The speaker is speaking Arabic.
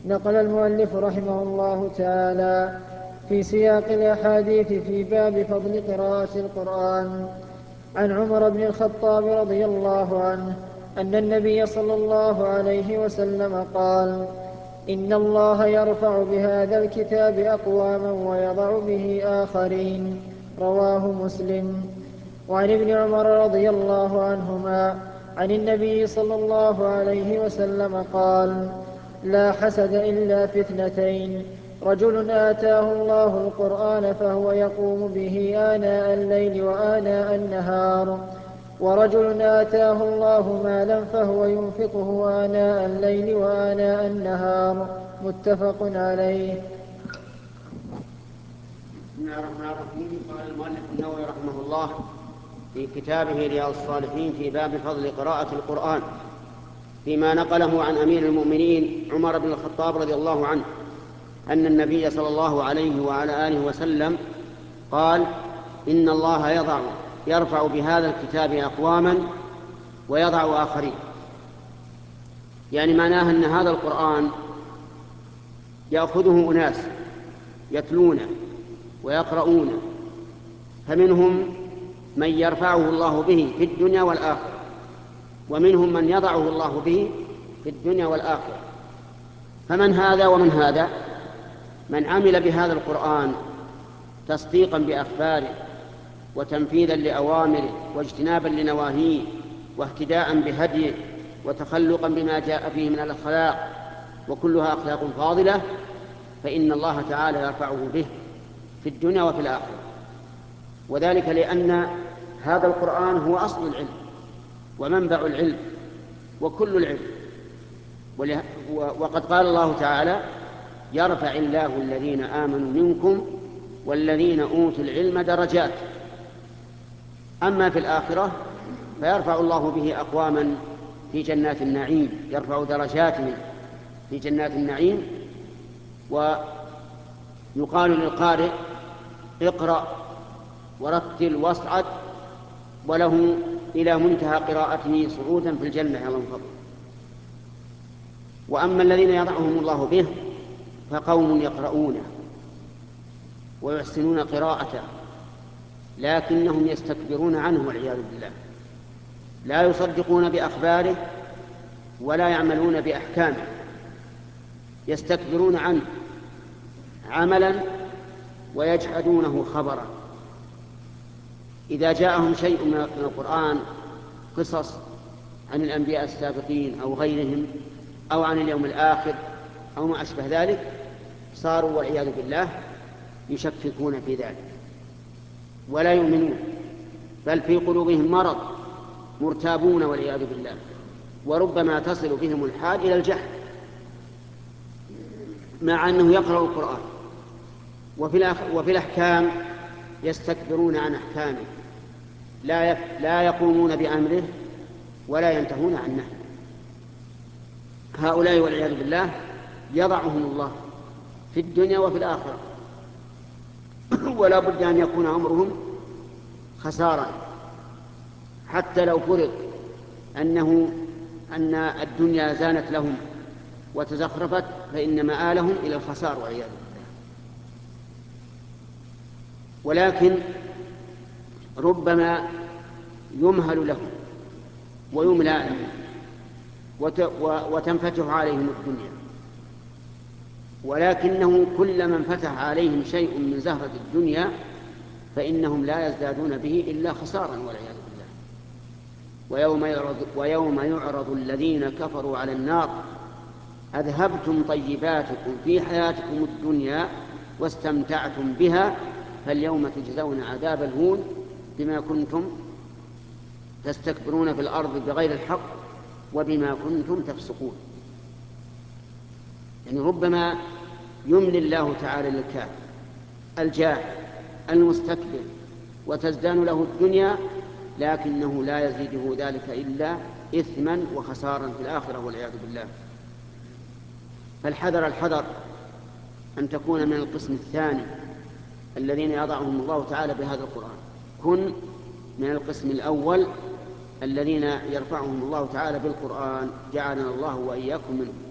نقل المؤلف رحمه الله تعالى في سياق الأحاديث في باب فضل قراءة القرآن عن عمر بن الخطاب رضي الله عنه أن النبي صلى الله عليه وسلم قال: إن الله يرفع بهذا الكتاب أقواما ويضع به آخرين. رواه مسلم. وعن ابن عمر رضي الله عنهما عن النبي صلى الله عليه وسلم قال: لا حسد إلا في اثنتين: رجل آتاه الله القرآن فهو يقوم به آناء الليل وآناء النهار، ورجل آتاه الله مالا فهو ينفقه آناء الليل وآناء النهار. متفق عليه. بسم الله الرحمن الرحيم. قال المؤلف النووي رحمه الله في كتابه رياض الصالحين في باب فضل قراءة القرآن فيما نقله عن أمير المؤمنين عمر بن الخطاب رضي الله عنه أن النبي صلى الله عليه وعلى آله وسلم قال: إن الله يرفع بهذا الكتاب أقواما ويضع آخرين. يعني معناه أن هذا القرآن يأخذه أناس يتلونه ويقرؤونه، فمنهم من يرفعه الله به في الدنيا والآخرة، ومنهم من يضعه الله به في الدنيا والآخرة. فمن هذا ومن هذا؟ من عمل بهذا القرآن تصديقا بأخباره وتنفيذا لأوامره واجتنابا لنواهيه واهتداء بهديه وتخلقا بما جاء فيه من الأخلاق، وكلها أخلاق فاضلة، فإن الله تعالى يرفعه به في الدنيا وفي الآخرة. وذلك لأن هذا القرآن هو أصل العلم ومنبع العلم وكل العلم. وقد قال الله تعالى: يرفع الله الذين آمنوا منكم والذين أوتوا العلم درجات. أما في الآخرة فيرفع الله به أقواما في جنات النعيم، يرفع درجاتهم في جنات النعيم، ويقال للقارئ: اقرأ ورتل واصعد، وله إلى منتهى قراءته صعودا في الجنة يا من فضل. وأما الذين يضعهم الله به فقوم يقرؤونه ويحسنون قراءته، لكنهم يستكبرون عنه والعياذ بالله، لا يصدقون بأخباره ولا يعملون بأحكامه، يستكبرون عنه عملا ويجحدونه خبرا. إذا جاءهم شيء من القرآن، قصص عن الأنبياء السابقين أو غيرهم أو عن اليوم الآخر أو ما أشبه ذلك، صاروا والعياذ بالله يشككون في ذلك ولا يؤمنون، بل في قلوبهم مرض، مرتابون والعياذ بالله، وربما تصل بهم الحال إلى الجهل مع أنه يقرأ القرآن. وفي الأحكام يستكبرون عن أحكامه، لا يقومون بأمره ولا ينتهون عن نهيه. هؤلاء والعياذ بالله يضعهم الله في الدنيا وفي الآخرة، ولا بد أن يكون أمرهم خسارا. حتى لو فرض أن الدنيا زانت لهم وتزخرفت، فإن مآلهم إلى الخسار والعياذ بالله. ولكن ربما يمهل لهم ويملى لهم وتنفتح عليهم الدنيا، ولكنه كلما انفتح عليهم شيء من زهرة الدنيا فإنهم لا يزدادون به إلا خسارا والعياذ بالله. ويوم يعرض الذين كفروا على النار: أذهبتم طيباتكم في حياتكم الدنيا واستمتعتم بها فاليوم تجزون عذاب الهون بما كنتم تستكبرون في الأرض بغير الحق وبما كنتم تفسقون. يعني ربما يملي الله تعالى للكافر الجاهل المستكبر وتزدان له الدنيا، لكنه لا يزيده ذلك إلا إثما وخسارا في الآخرة والعياذ بالله. فالحذر أن تكون من القسم الثاني الذين يضعهم الله تعالى بهذا القرآن، كن من القسم الأول الذين يرفعهم الله تعالى بالقرآن، جعلنا الله وإياكم منهم.